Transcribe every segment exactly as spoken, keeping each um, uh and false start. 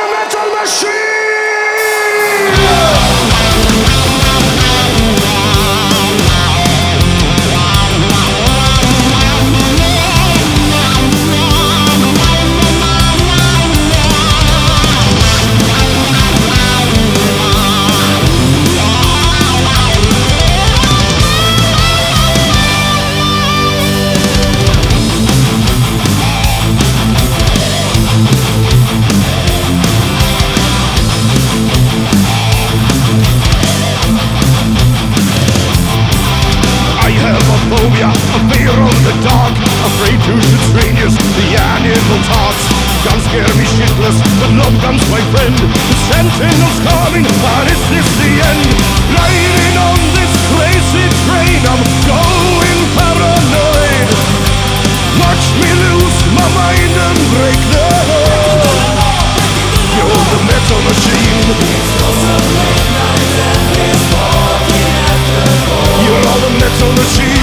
the metal machine! A fear of the dark, afraid to shoot strangers, the animal talks. Guns scare me shitless, but love guns, my friend. The sentinels coming, but is this the end? Riding on this crazy train, I'm going paranoid. Watch me lose my mind and break the law. You're the metal machine. You're all the metal machine.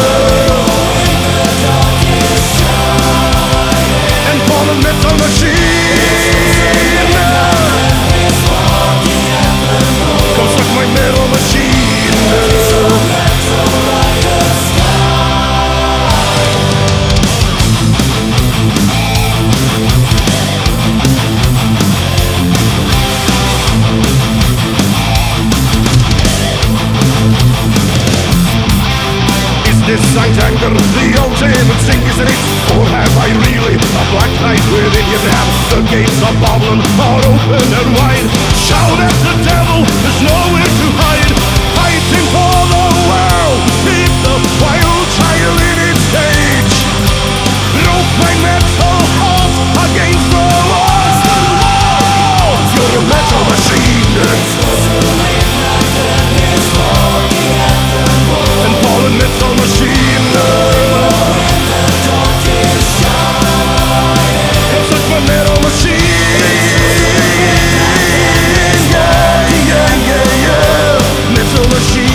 And for the metal machine, come suck my metal machine. This sight anger, the ultimate thing is it? Or have I really a black light within your dam? The gates of Babylon are open and wide. Shout at the devil, there's nowhere to hide. Fighting for the world, keep the wild child in its cage. Broke my metal heart against the wall. You're a metal machine. And for the metal machine, it's like my metal machine. Yeah, yeah, yeah, yeah. Metal machine.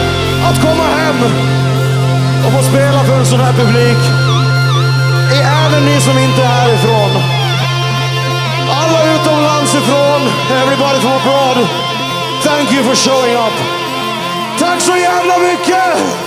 och få spela för en sån här publik i även även ni som inte är härifrån. Alla utomlands ifrån, everybody from abroad. Thank you for showing up. Tack så jävla mycket!